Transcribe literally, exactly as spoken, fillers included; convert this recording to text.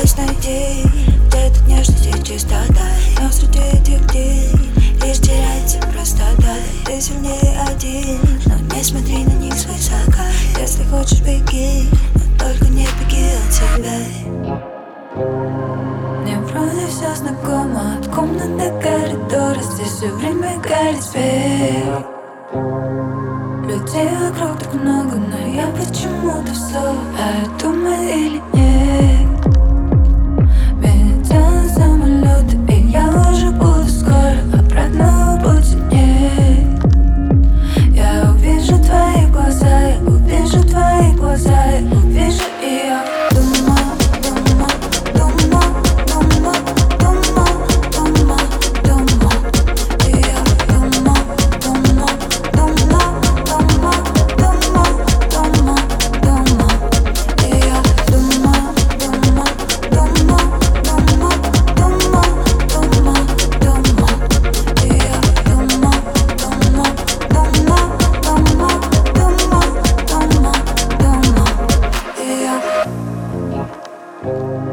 пытаюсь найти где-то нежность и чистота, но среди этих дней лишь теряется простота. Ты сильнее один, но не смотри на них свысока. Если хочешь, беги, но только не беги от себя. Мне вроде все знакомо, от комнат до коридора. Здесь все время горит свет. Людей вокруг так много, но я почему-то все, а я думаю или нет. Меня тянут самолеты, и я уже буду скоро, обратного пути нет. Я увижу твои глаза, я увижу твои глаза, я увижу, и я думаю. Yeah.